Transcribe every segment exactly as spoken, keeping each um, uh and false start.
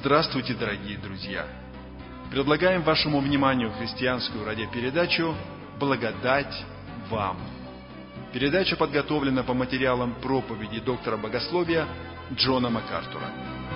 Здравствуйте, дорогие друзья! Предлагаем вашему вниманию христианскую радиопередачу «Благодать вам». Передача подготовлена по материалам проповеди доктора богословия Джона МакАртура.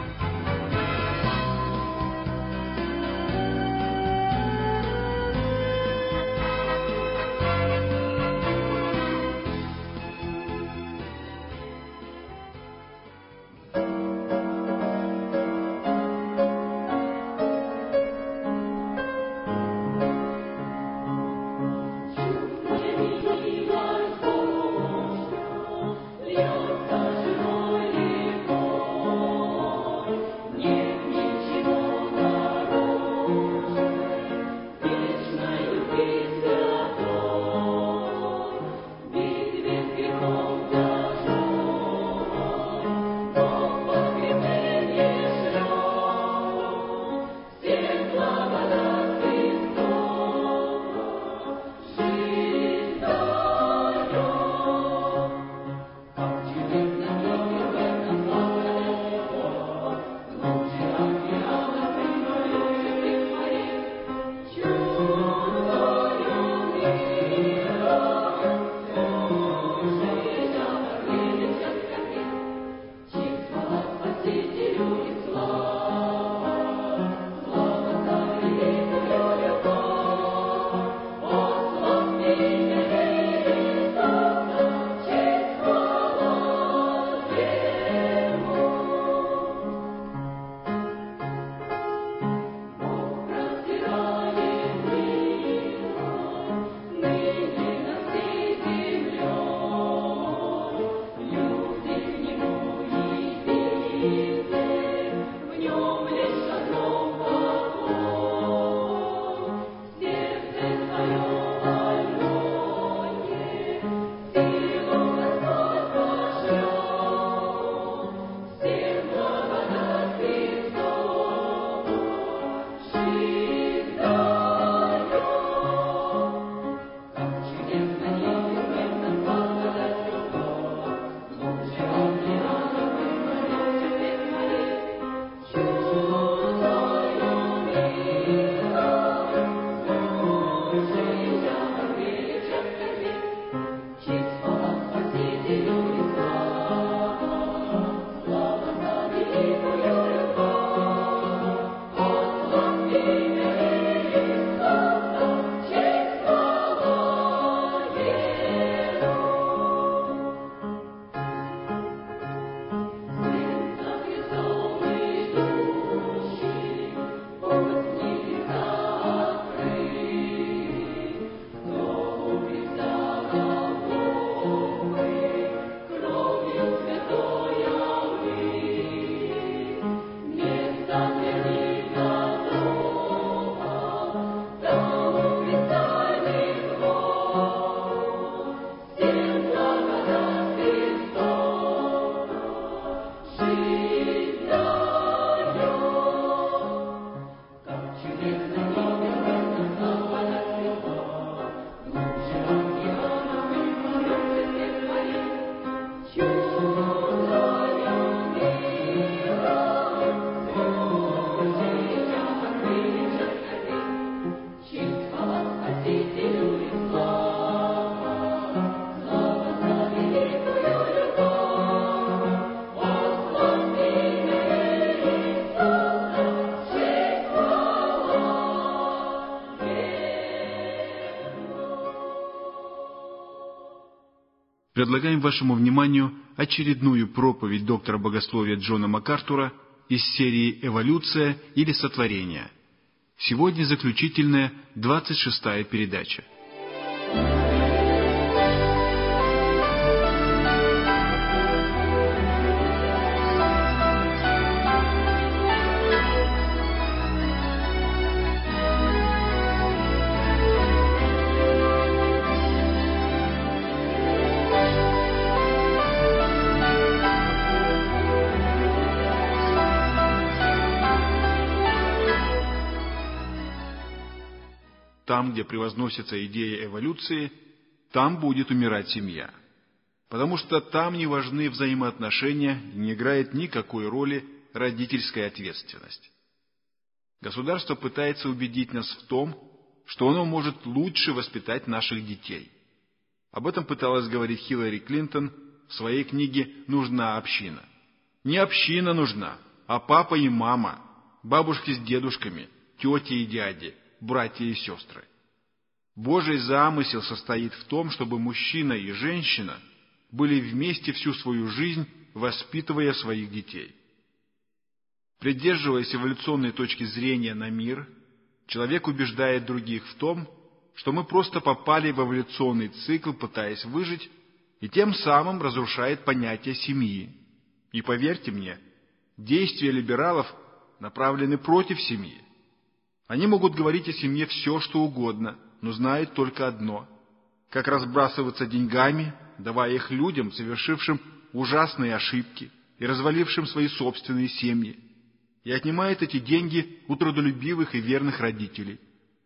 Предлагаем вашему вниманию очередную проповедь доктора богословия Джона МакАртура из серии «Эволюция или сотворение». Сегодня заключительная двадцать шестая передача. Там, где превозносится идея эволюции, там будет умирать семья. Потому что там не важны взаимоотношения и не играет никакой роли родительская ответственность. Государство пытается убедить нас в том, что оно может лучше воспитать наших детей. Об этом пыталась говорить Хиллари Клинтон в своей книге «Нужна община». Не община нужна, а папа и мама, бабушки с дедушками, тети и дяди, братья и сестры. Божий замысел состоит в том, чтобы мужчина и женщина были вместе всю свою жизнь, воспитывая своих детей. Придерживаясь эволюционной точки зрения на мир, человек убеждает других в том, что мы просто попали в эволюционный цикл, пытаясь выжить, и тем самым разрушает понятие семьи. И поверьте мне, действия либералов направлены против семьи. Они могут говорить о семье все, что угодно, но знают только одно – как разбрасываться деньгами, давая их людям, совершившим ужасные ошибки и развалившим свои собственные семьи, и отнимает эти деньги у трудолюбивых и верных родителей.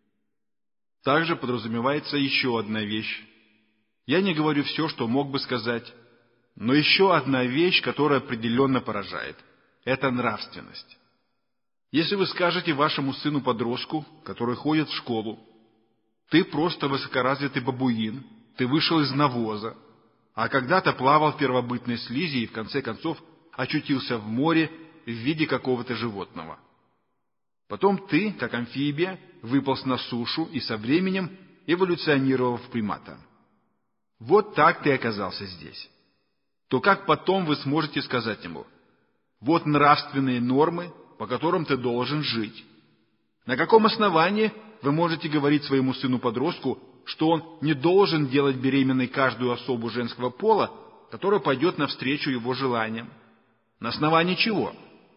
Также подразумевается еще одна вещь. Я не говорю все, что мог бы сказать, но еще одна вещь, которая определенно поражает – это нравственность. Если вы скажете вашему сыну-подростку, который ходит в школу: «Ты просто высокоразвитый бабуин, ты вышел из навоза, а когда-то плавал в первобытной слизи и в конце концов очутился в море в виде какого-то животного. Потом ты, как амфибия, выполз на сушу и со временем эволюционировал в примата. Вот так ты оказался здесь». То как потом вы сможете сказать ему: «Вот нравственные нормы, по которым ты должен жить»? На каком основании вы можете говорить своему сыну-подростку, что он не должен делать беременной каждую особу женского пола, которая пойдет навстречу его желаниям? На основании чего?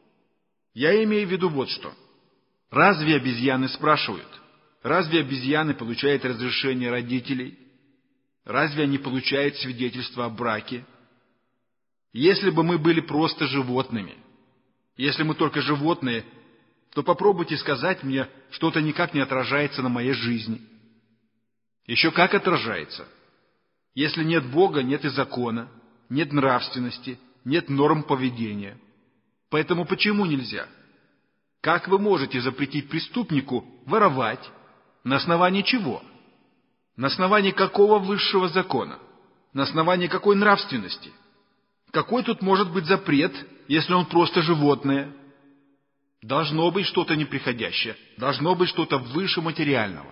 Я имею в виду вот что. Разве обезьяны спрашивают? Разве обезьяны получают разрешение родителей? Разве они получают свидетельство о браке? Если бы мы были просто животными, если мы только животные, то попробуйте сказать мне, что это никак не отражается на моей жизни. Еще как отражается. Если нет Бога, нет и закона, нет нравственности, нет норм поведения. Поэтому почему нельзя? Как вы можете запретить преступнику воровать? На основании чего? На основании какого высшего закона? На основании какой нравственности? Какой тут может быть запрет, если он просто животное? Должно быть что-то неприходящее, должно быть что-то выше материального.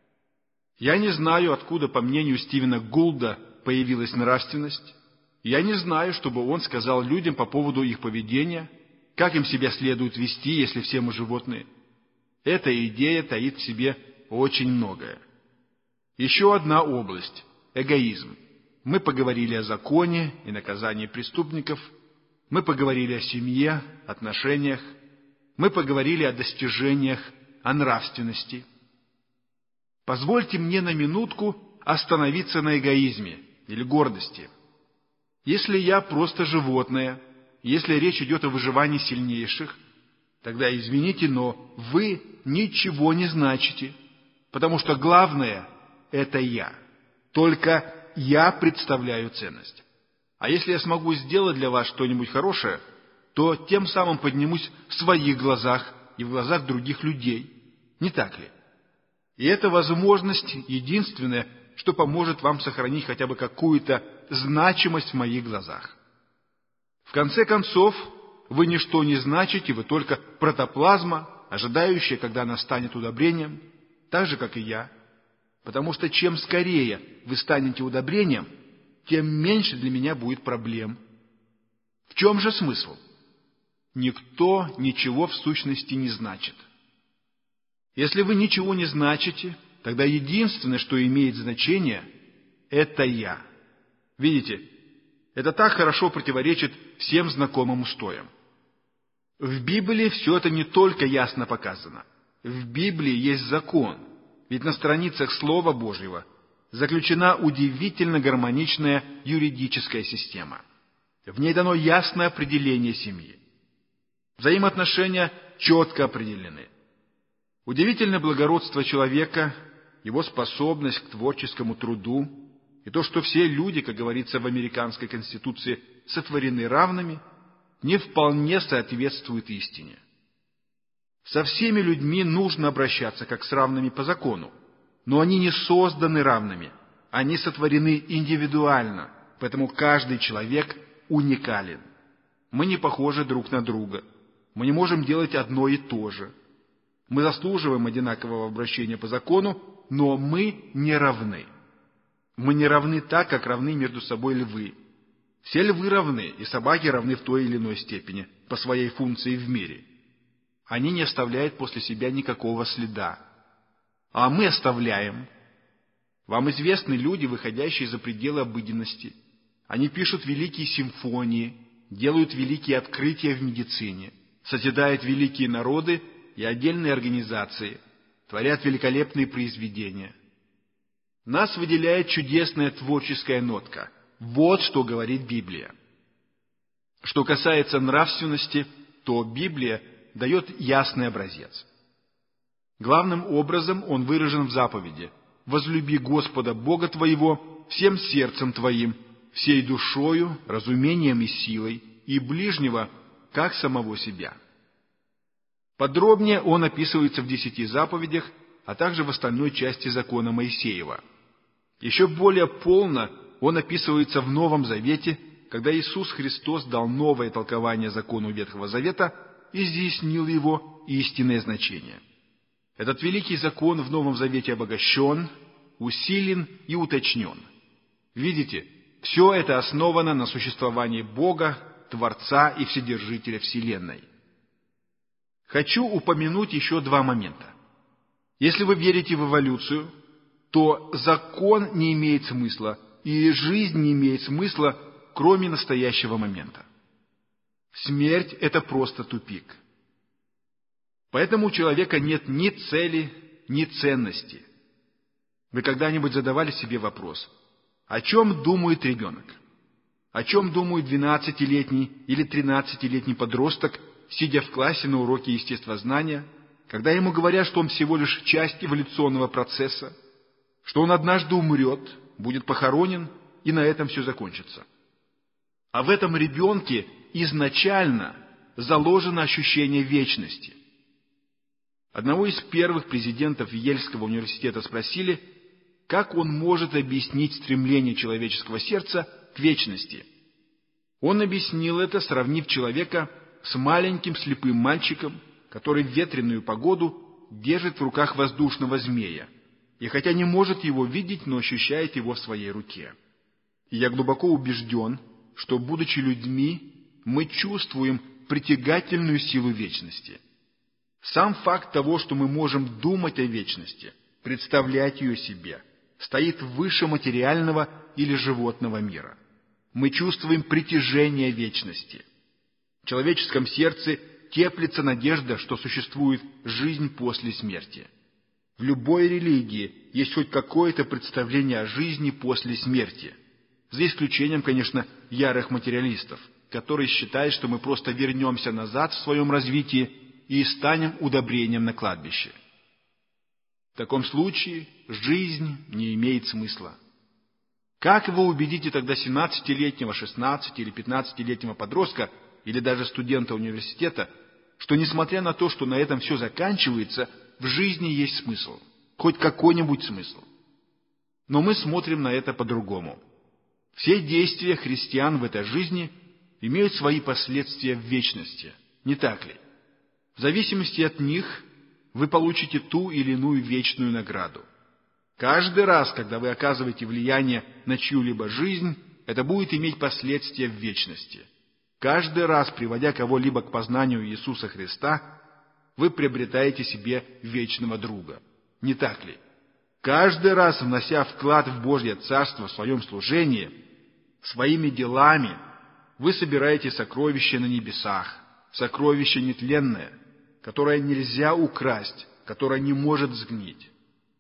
Я не знаю, откуда, по мнению Стивена Гулда, появилась нравственность. Я не знаю, чтобы он сказал людям по поводу их поведения, как им себя следует вести, если все мы животные. Эта идея таит в себе очень многое. Еще одна область – эгоизм. Мы поговорили о законе и наказании преступников, мы поговорили о семье, отношениях, мы поговорили о достижениях, о нравственности. Позвольте мне на минутку остановиться на эгоизме или гордости. Если я просто животное, если речь идет о выживании сильнейших, тогда, извините, но вы ничего не значите, потому что главное – это я. Только я представляю ценность. А если я смогу сделать для вас что-нибудь хорошее, то тем самым поднимусь в своих глазах и в глазах других людей. Не так ли? И эта возможность единственная, что поможет вам сохранить хотя бы какую-то значимость в моих глазах. В конце концов, вы ничто не значите, вы только протоплазма, ожидающая, когда она станет удобрением, так же, как и я. Потому что чем скорее вы станете удобрением, тем меньше для меня будет проблем. В чем же смысл? Никто ничего в сущности не значит. Если вы ничего не значите, тогда единственное, что имеет значение, это я. Видите, это так хорошо противоречит всем знакомым устоям. В Библии все это не только ясно показано. В Библии есть закон, ведь на страницах Слова Божьего заключена удивительно гармоничная юридическая система. В ней дано ясное определение семьи. Взаимоотношения четко определены. Удивительное благородство человека, его способность к творческому труду и то, что все люди, как говорится в американской конституции, сотворены равными, не вполне соответствует истине. Со всеми людьми нужно обращаться как с равными по закону, но они не созданы равными, они сотворены индивидуально, поэтому каждый человек уникален. Мы не похожи друг на друга, мы не можем делать одно и то же. Мы заслуживаем одинакового обращения по закону, но мы не равны. Мы не равны так, как равны между собой львы. Все львы равны, и собаки равны в той или иной степени, по своей функции в мире. Они не оставляют после себя никакого следа. А мы оставляем. Вам известны люди, выходящие за пределы обыденности. Они пишут великие симфонии, делают великие открытия в медицине, созидают великие народы и отдельные организации, творят великолепные произведения. Нас выделяет чудесная творческая нотка. Вот что говорит Библия. Что касается нравственности, то Библия дает ясный образец. Главным образом он выражен в заповеди: «Возлюби Господа Бога твоего всем сердцем твоим, всей душою, разумением и силой, и ближнего, как самого себя». Подробнее он описывается в десяти заповедях, а также в остальной части закона Моисеева. Еще более полно он описывается в Новом Завете, когда Иисус Христос дал новое толкование закону Ветхого Завета и изъяснил его истинное значение. Этот великий закон в Новом Завете обогащен, усилен и уточнен. Видите, все это основано на существовании Бога, Творца и Вседержителя Вселенной. Хочу упомянуть еще два момента. Если вы верите в эволюцию, то закон не имеет смысла, и жизнь не имеет смысла, кроме настоящего момента. Смерть – это просто тупик. Поэтому у человека нет ни цели, ни ценности. Вы когда-нибудь задавали себе вопрос: о чем думает ребенок? О чем думает двенадцатилетний или тринадцатилетний подросток, сидя в классе на уроке естествознания, когда ему говорят, что он всего лишь часть эволюционного процесса, что он однажды умрет, будет похоронен, и на этом все закончится? А в этом ребенке изначально заложено ощущение вечности. Одного из первых президентов Ельского университета спросили, как он может объяснить стремление человеческого сердца к вечности. Он объяснил это, сравнив человека с маленьким слепым мальчиком, который в ветреную погоду держит в руках воздушного змея, и хотя не может его видеть, но ощущает его в своей руке. И я глубоко убежден, что, будучи людьми, мы чувствуем притягательную силу вечности. Сам факт того, что мы можем думать о вечности, представлять ее себе, стоит выше материального или животного мира. Мы чувствуем притяжение вечности. В человеческом сердце теплится надежда, что существует жизнь после смерти. В любой религии есть хоть какое-то представление о жизни после смерти, за исключением, конечно, ярых материалистов, которые считают, что мы просто вернемся назад в своем развитии и станем удобрением на кладбище. В таком случае жизнь не имеет смысла. Как вы убедите тогда семнадцатилетнего, шестнадцати- или пятнадцатилетнего подростка или даже студента университета, что несмотря на то, что на этом все заканчивается, в жизни есть смысл, хоть какой-нибудь смысл? Но мы смотрим на это по-другому. Все действия христиан в этой жизни имеют свои последствия в вечности, не так ли? В зависимости от них вы получите ту или иную вечную награду. Каждый раз, когда вы оказываете влияние на чью-либо жизнь, это будет иметь последствия в вечности. Каждый раз, приводя кого-либо к познанию Иисуса Христа, вы приобретаете себе вечного друга. Не так ли? Каждый раз, внося вклад в Божье Царство в своем служении, своими делами, вы собираете сокровища на небесах, сокровище нетленное, которое нельзя украсть, которое не может сгнить.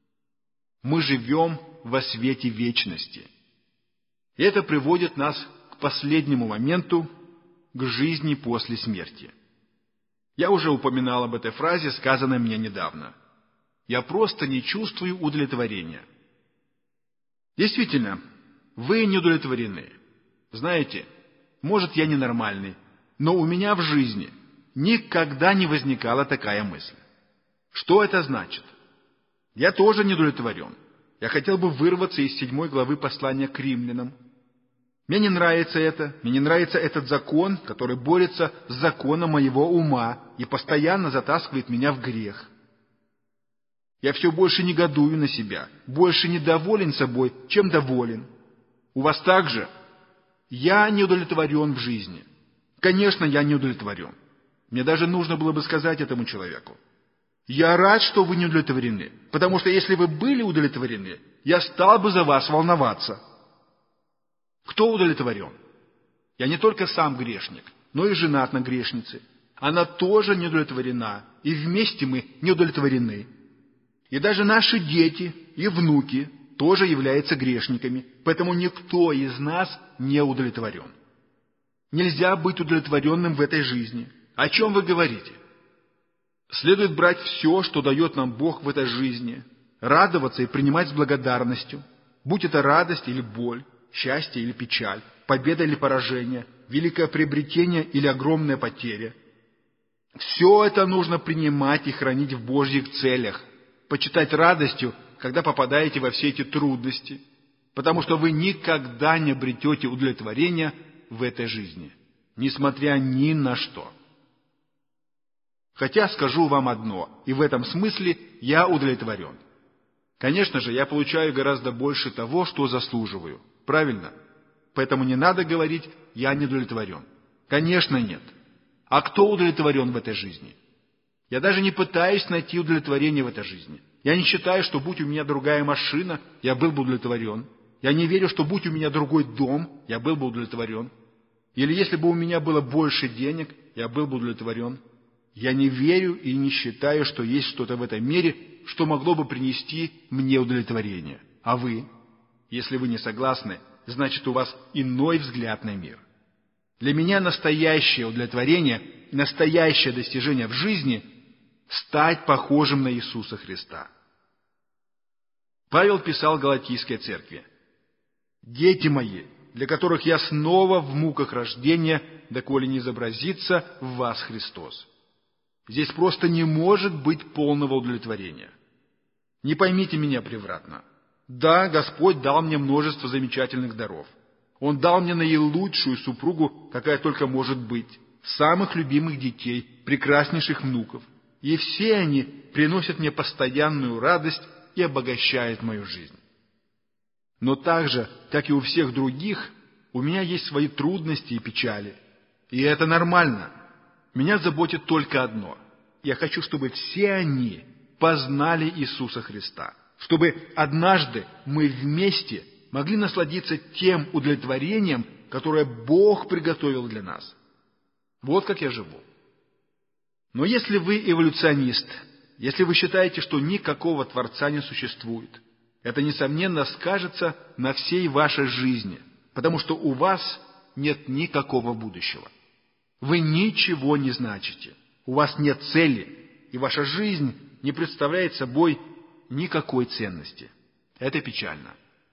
Мы живем во свете вечности. И это приводит нас к последнему моменту, к жизни после смерти. Я уже упоминал об этой фразе, сказанной мне недавно. Я просто не чувствую удовлетворения. Действительно, вы не удовлетворены. Знаете, может, я ненормальный, но у меня в жизни никогда не возникала такая мысль. Что это значит? Я тоже не удовлетворен. Я хотел бы вырваться из седьмой главы послания к римлянам. Мне не нравится это, мне не нравится этот закон, который борется с законом моего ума и постоянно затаскивает меня в грех. Я все больше негодую на себя, больше недоволен собой, чем доволен. У вас так же? Я не удовлетворен в жизни. Конечно, я не удовлетворен. Мне даже нужно было бы сказать этому человеку: я рад, что вы не удовлетворены, потому что если вы были удовлетворены, я стал бы за вас волноваться. Кто удовлетворен? Я не только сам грешник, но и женат на грешнице. Она тоже не удовлетворена, и вместе мы не удовлетворены. И даже наши дети и внуки тоже являются грешниками, поэтому никто из нас не удовлетворен. Нельзя быть удовлетворенным в этой жизни. О чем вы говорите? Следует брать все, что дает нам Бог в этой жизни, радоваться и принимать с благодарностью, будь это радость или боль, счастье или печаль, победа или поражение, великое приобретение или огромная потеря. Все это нужно принимать и хранить в Божьих целях, почитать радостью, когда попадаете во все эти трудности, потому что вы никогда не обретете удовлетворения в этой жизни, несмотря ни на что. Хотя скажу вам одно, и в этом смысле я удовлетворен. Конечно же, я получаю гораздо больше того, что заслуживаю. Правильно? Поэтому не надо говорить «я не удовлетворен». Конечно, нет. А кто удовлетворен в этой жизни? Я даже не пытаюсь найти удовлетворение в этой жизни. Я не считаю, что будь у меня другая машина, я был бы удовлетворен. Я не верю, что будь у меня другой дом, я был бы удовлетворен. Или если бы у меня было больше денег, я был бы удовлетворен. Я не верю и не считаю, что есть что-то в этом мире, что могло бы принести мне удовлетворение. А вы? Если вы не согласны, значит, у вас иной взгляд на мир. Для меня настоящее удовлетворение, настоящее достижение в жизни – стать похожим на Иисуса Христа. Павел писал Галатийской церкви: «Дети мои, для которых я снова в муках рождения, доколе не изобразится в вас Христос». Здесь просто не может быть полного удовлетворения. Не поймите меня превратно. Да, Господь дал мне множество замечательных даров. Он дал мне наилучшую супругу, какая только может быть, самых любимых детей, прекраснейших внуков. И все они приносят мне постоянную радость и обогащают мою жизнь. Но так же, как и у всех других, у меня есть свои трудности и печали. И это нормально. Меня заботит только одно. Я хочу, чтобы все они познали Иисуса Христа. Чтобы однажды мы вместе могли насладиться тем удовлетворением, которое Бог приготовил для нас. Вот как я живу. Но если вы эволюционист, если вы считаете, что никакого Творца не существует, это, несомненно, скажется на всей вашей жизни, потому что у вас нет никакого будущего. Вы ничего не значите, у вас нет цели, и ваша жизнь не представляет собой никакой ценности. Это печально.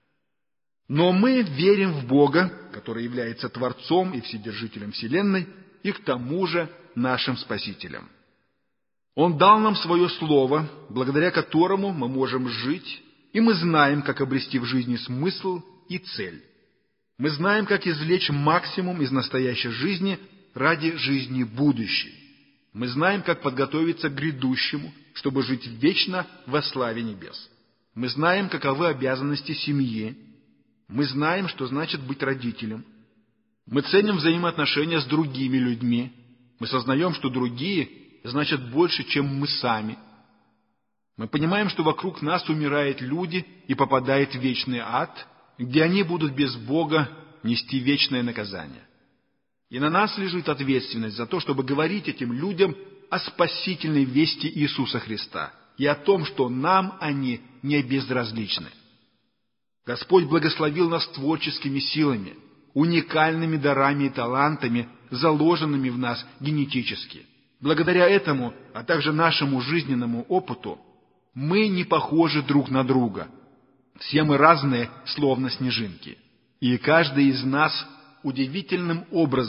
Но мы верим в Бога, который является Творцом и Вседержителем Вселенной, и к тому же нашим Спасителем. Он дал нам свое Слово, благодаря которому мы можем жить, и мы знаем, как обрести в жизни смысл и цель. Мы знаем, как извлечь максимум из настоящей жизни ради жизни будущей. Мы знаем, как подготовиться к грядущему, чтобы жить вечно во славе небес. Мы знаем, каковы обязанности семьи. Мы знаем, что значит быть родителем. Мы ценим взаимоотношения с другими людьми. Мы сознаем, что другие значат больше, чем мы сами. Мы понимаем, что вокруг нас умирают люди и попадают в вечный ад, где они будут без Бога нести вечное наказание. И на нас лежит ответственность за то, чтобы говорить этим людям о спасительной вести Иисуса Христа и о том, что нам они не безразличны. Господь благословил нас творческими силами, уникальными дарами и талантами, заложенными в нас генетически. Благодаря этому, а также нашему жизненному опыту, мы не похожи друг на друга. Все мы разные, словно снежинки. И каждый из нас удивительным образом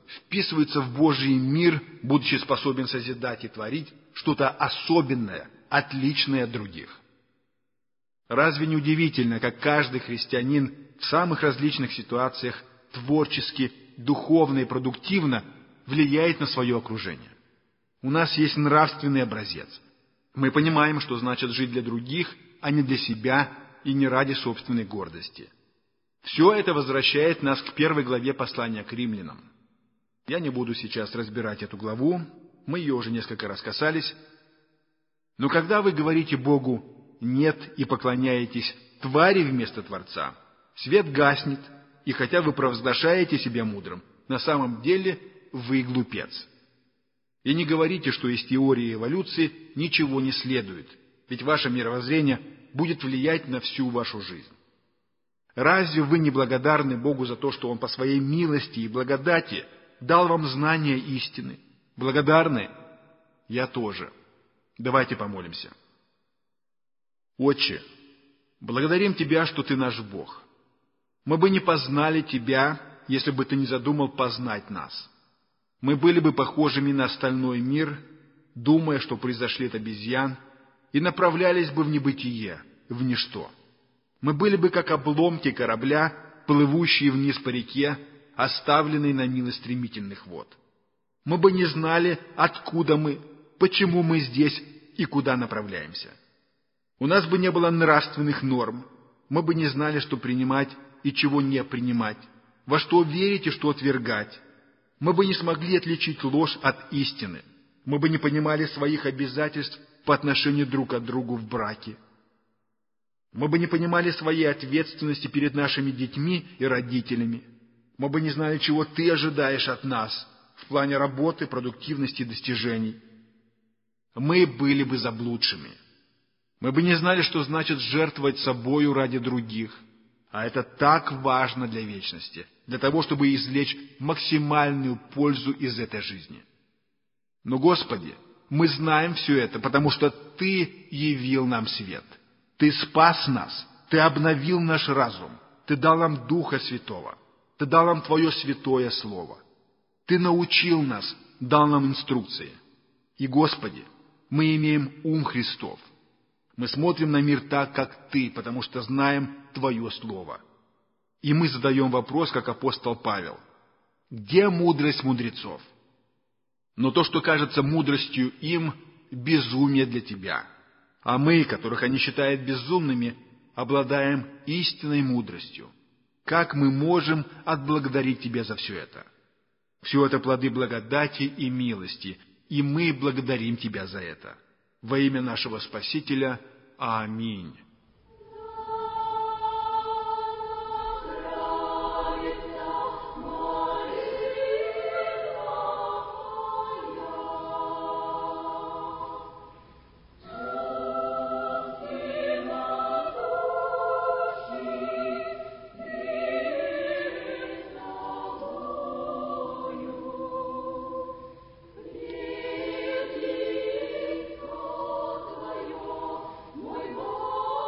вписывается в Божий мир, будучи способен созидать и творить что-то особенное, отличное от других. Разве не удивительно, как каждый христианин в самых различных ситуациях творчески, духовно и продуктивно влияет на свое окружение? У нас есть нравственный образец. Мы понимаем, что значит жить для других, а не для себя и не ради собственной гордости. Все это возвращает нас к первой главе послания к римлянам. Я не буду сейчас разбирать эту главу, мы ее уже несколько раз касались. Но когда вы говорите Богу «нет» и поклоняетесь твари вместо Творца, свет гаснет, и хотя вы провозглашаете себя мудрым, на самом деле вы глупец. И не говорите, что из теории эволюции ничего не следует, ведь ваше мировоззрение будет влиять на всю вашу жизнь. Разве вы не благодарны Богу за то, что Он по своей милости и благодати дал вам знание истины? Благодарны? Я тоже. Давайте помолимся. Отче, благодарим Тебя, что Ты наш Бог. Мы бы не познали Тебя, если бы Ты не задумал познать нас. Мы были бы похожими на остальной мир, думая, что произошли от обезьян, и направлялись бы в небытие, в ничто. Мы были бы как обломки корабля, плывущие вниз по реке, оставленные на милость стремительных вод. Мы бы не знали, откуда мы, почему мы здесь и куда направляемся. У нас бы не было нравственных норм, мы бы не знали, что принимать и чего не принимать, во что верить и что отвергать. Мы бы не смогли отличить ложь от истины, мы бы не понимали своих обязательств по отношению друг к другу в браке. Мы бы не понимали своей ответственности перед нашими детьми и родителями. Мы бы не знали, чего Ты ожидаешь от нас в плане работы, продуктивности и достижений. Мы были бы заблудшими. Мы бы не знали, что значит жертвовать собою ради других. А это так важно для вечности, для того, чтобы извлечь максимальную пользу из этой жизни. Но, Господи, мы знаем все это, потому что Ты явил нам свет. Ты спас нас, Ты обновил наш разум, Ты дал нам Духа Святого, Ты дал нам Твое святое Слово. Ты научил нас, дал нам инструкции. И, Господи, мы имеем ум Христов. Мы смотрим на мир так, как Ты, потому что знаем Твое Слово. И мы задаем вопрос, как апостол Павел: где мудрость мудрецов? Но то, что кажется мудростью им, безумие для Тебя. А мы, которых они считают безумными, обладаем истинной мудростью. Как мы можем отблагодарить Тебя за все это? Все это плоды благодати и милости, и мы благодарим Тебя за это. Во имя нашего Спасителя. Аминь. Мой Бог,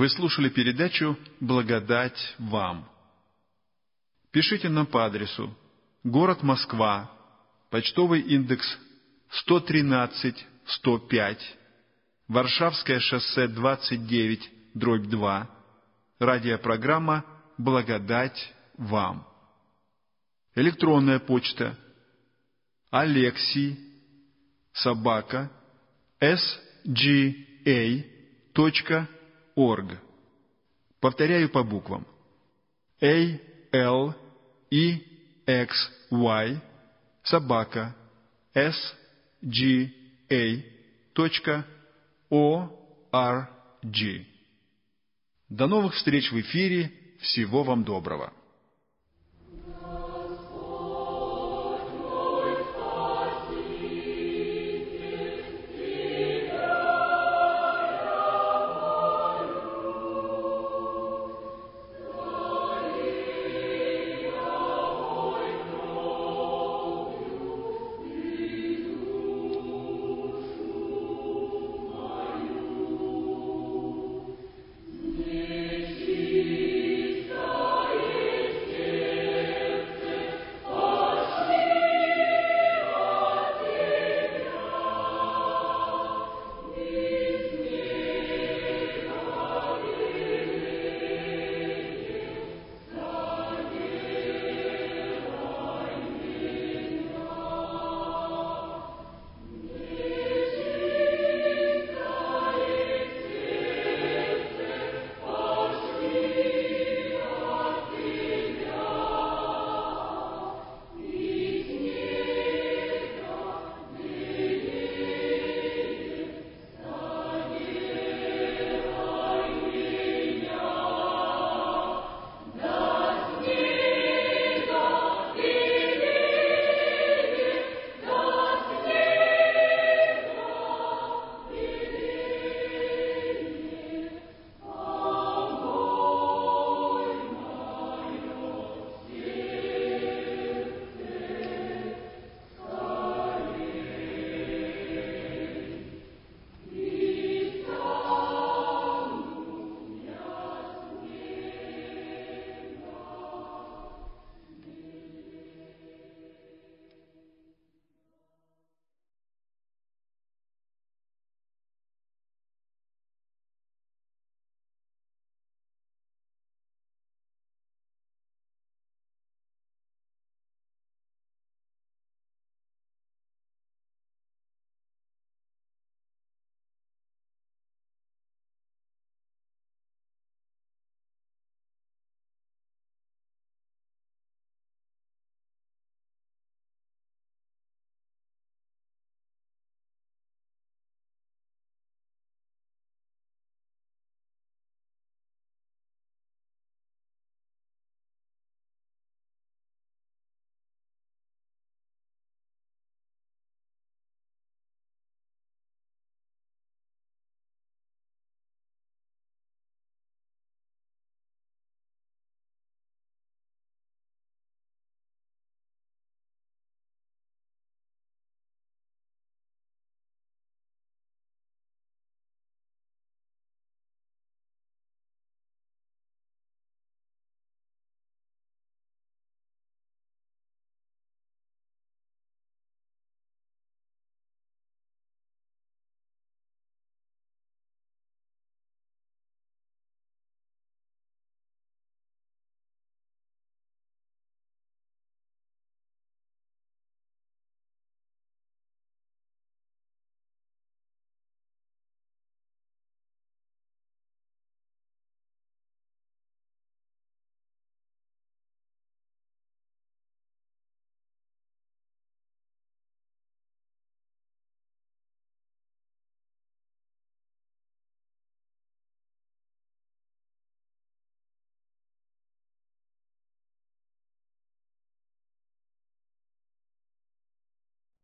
Вы слушали передачу «Благодать вам». Пишите нам по адресу: город Москва, почтовый индекс сто тринадцать сто пять, Варшавское шоссе двадцать девять, дробь два, радиопрограмма «Благодать вам». Электронная почта алексий собака эс джи эй точка орг. Повторяю по буквам: A L E X Y собака эс джи эй точка орг. До новых встреч в эфире. Всего вам доброго.